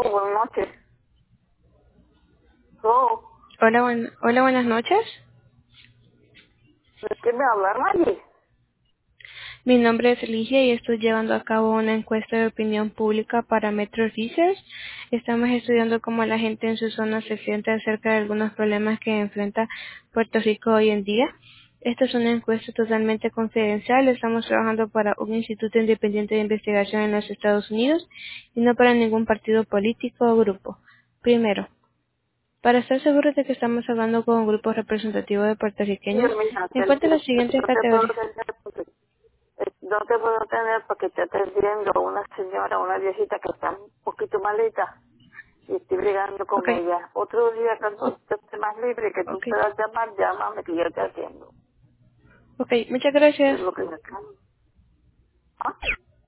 buenas noches. Oh, Hola, buenas noches. ¿de qué me hablan allí? Mi nombre es Ligia y estoy llevando a cabo una encuesta de opinión pública para Metro Research. Estamos estudiando cómo la gente en su zona se siente acerca de algunos problemas que enfrenta Puerto Rico hoy en día. Esta es una encuesta totalmente confidencial. Estamos trabajando para un instituto independiente de investigación en los Estados Unidos y no para ningún partido político o grupo. Primero, para estar seguros de que estamos hablando con un grupo representativo de Sí, puertorriqueños, mija, encuentre las siguientes no te puedo categorías. tener porque, no te puedo tener porque te estoy viendo una señora, una viejita que está un poquito malita y estoy brigando con Ok, ella. Otro día cuando tú estés más libre que tú ok, puedas llamar, llámame que yo te atiendo. ok, muchas Es gracias. lo que me cae. ¿Ah?